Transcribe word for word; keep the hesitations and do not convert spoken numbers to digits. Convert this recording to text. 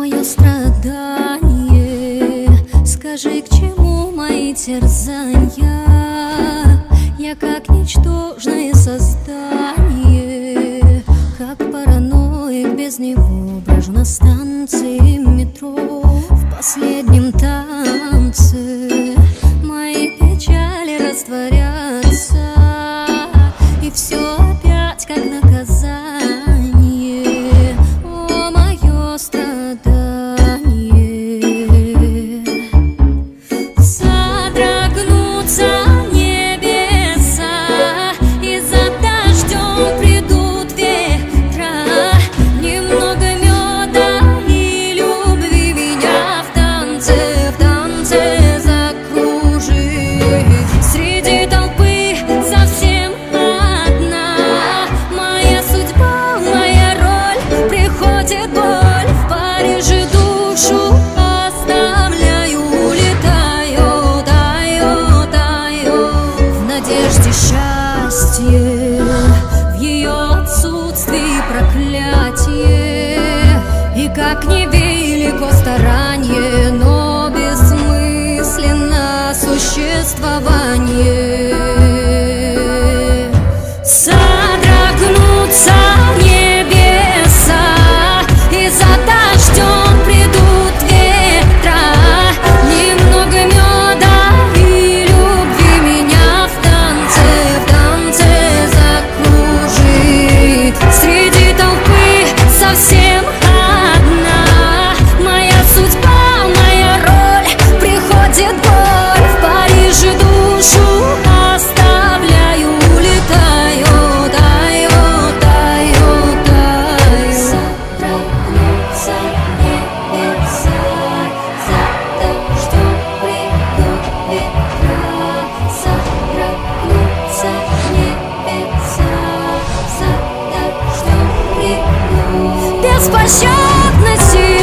мое страдание, скажи, к чему мои терзания? Я как ничтожное создание, как параноик без него, брожу на станции метро. В последнем танце мои печали растворятся, и все опять как наказание. О, мое страдание! Содрогнутся небеса, и за дождем придут ветра. Немного меда и любви меня в танце, в танце закружит. Среди толпы совсем одна, моя судьба, моя роль, приходит боль. В Париже душу оставляю, улетаю, таю, таю. В надежде счастье, в ее отсутствии проклятие. И как невелико старание, но бессмысленно существование. Содрогнутся небеса, и за дождем придут ветра. Немного меда и любви меня в танце, в танце закружит. Среди толпы совсем одна, моя судьба, моя роль, приходит боль. В Париже душу оставляю, улетаю, таю, таю, таю. Содрогнутся небеса, за дождем придут ветра. Содрогнутся небеса, за дождем придут. Беспощадности